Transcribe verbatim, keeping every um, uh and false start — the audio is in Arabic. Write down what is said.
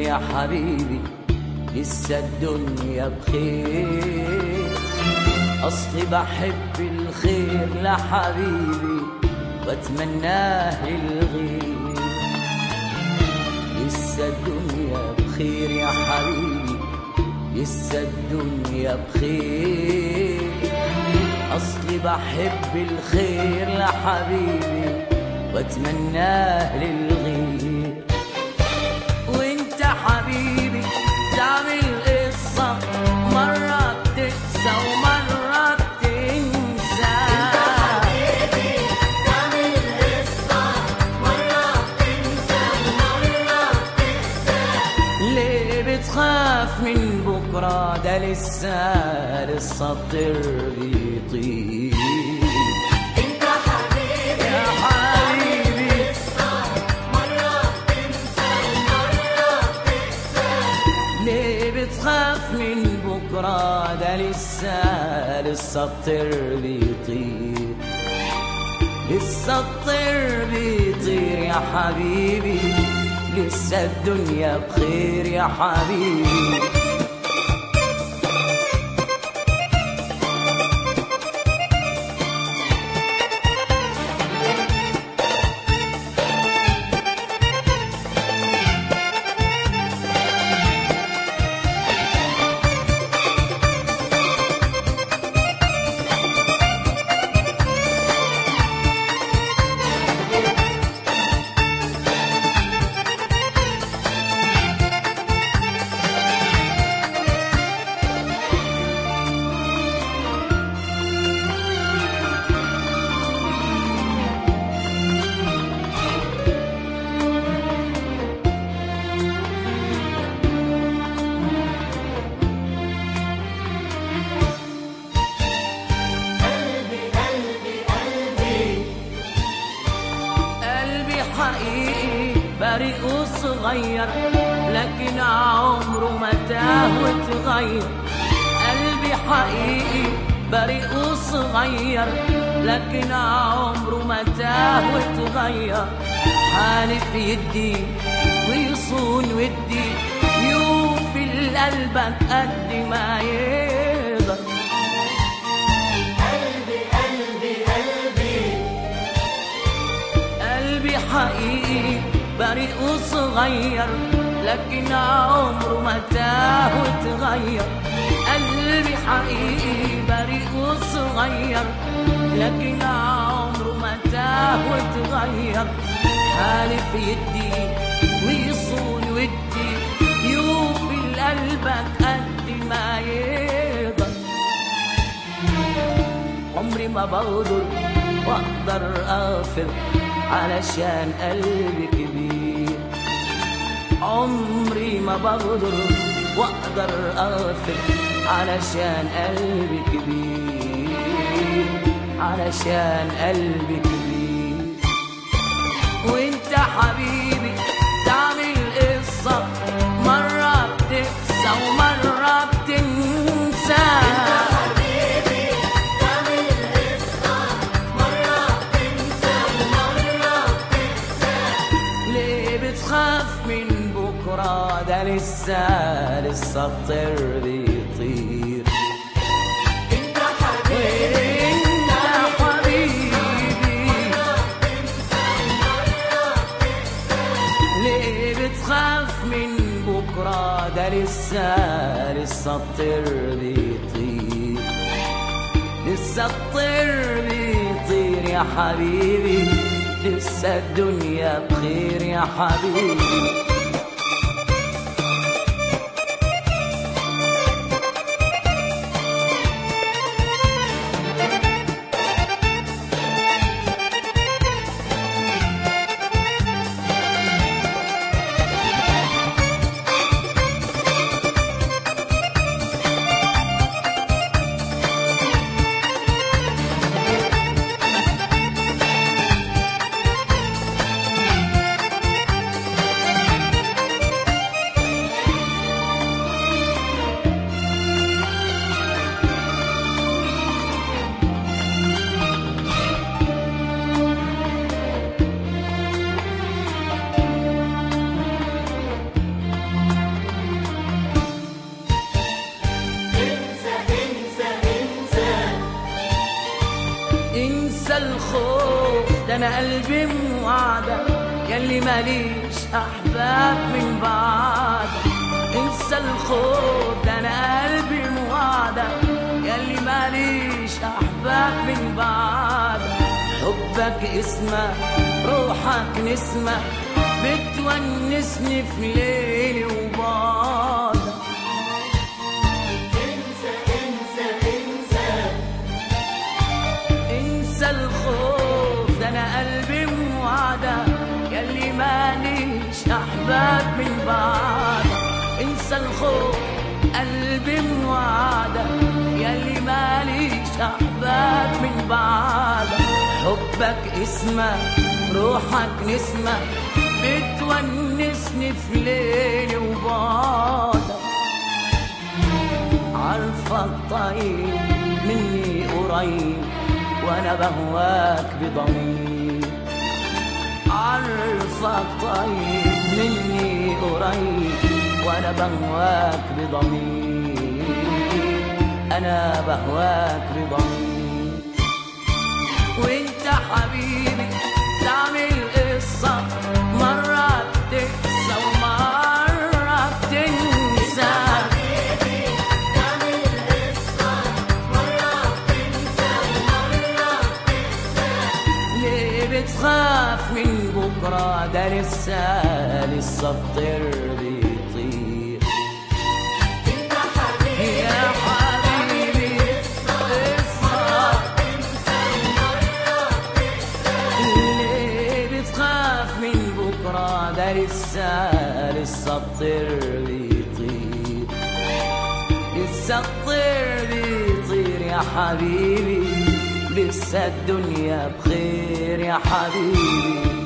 يا حبيبي لسه الدنيا بخير، أصلي بحب الخير لحبيبي واتمناه للغير. لسه الدنيا بخير يا حبيبي لسه الدنيا بخير، أصلي بحب الخير لحبيبي واتمناه للغير. وانت حبيبي تعمل قصة مرة بتنسى ومرة بتنسى. انت حبيبي تعمل قصة مرة بتنسى ومرة بتنسى. ليه بتخاف من بكرة؟ ده لسه لسه الطير بيطير. انت حبيبي يا حبيبي قصة مرة بتنسى ومرة بتنسى. ليه بتخاف من بكرة؟ ده لسه لسه الطير بيطير. لسه الطير بيطير يا حبيبي لسه الدنيا بخير يا حبيبي. قلبي قلبي قلبي قلبي حقيقي بريء وصغير لكن عمره ما تاه وتغير. قلبي حقيقي بريء وصغير لكن عمره ما تاه وتغير. حالف يدي ويصون ودي يوفي لقلبك قد ما يقدر. قلبي قلبي قلبي قلبي حقيقي بريء وصغير لكن عمره ما تاه وتغير. قلبي حقيقي بريء وصغير لكن عمره ما تاه وتغير. حالف يدي ويصون ودي يوفي لقلبك قد ما يقدر. عمري ما بقدر واقدر اغفر علشان قلبي كبير. عمري ما بقدر واقدر اغفر علشان قلبي كبير علشان قلبي كبير. وانت حبيبي تعمل قصة مرة بتنسى ومرة بتنسى. حبيبي تعمل قصة مرة بتنسى ومرة بتنسى. ليه بتخاف من بكرة؟ ده لسه لسه الطير بيطير. انت حبيبي انت حبيبي ليه بتخاف من بكرة؟ ده لسه لسه الطير بيطير. لسه الطير بيطير يا حبيبي لسه الدنيا بخير يا حبيبي. الخوف ده انا قلبي موعدك ياللي ماليش احباب من بعدك. انسى الخوف ده انا قلبي موعدك ياللي ماليش احباب من بعدك. حبك اسمك روحك نسمة بتونسني في ليلي وبعدك. انسى انسى انسى انسى الخوف ده انا قلبي موعدك ياللي ماليش احباب من بعدك. انسى الخوف قلبي موعدك ياللي ماليش احباب من بعدك. حبك اسمك روحك نسمة بتونسني في ليلي وبعدك. عارفك طيب مني قريب وانا بهواك بضمير. عارفك طيب مني قريب وانا بهواك بضمير. انا بهواك بضمير. وانت حبيبي تعمل قصة مرة بتنسى ومرة بتنسى. حبيبي تعمل قصة مرة بتنسى ومرة بتنسى. ليه بتخاف من بكرة ده لسه لسه الطير بيطير. انت حبيبي يا حبيبي قصة ليه بتخاف من بكرة ده لسه لسه الطير بيطير. لسه الطير بيطير يا حبيبي. لسه الدنيا بخير يا حبيبي.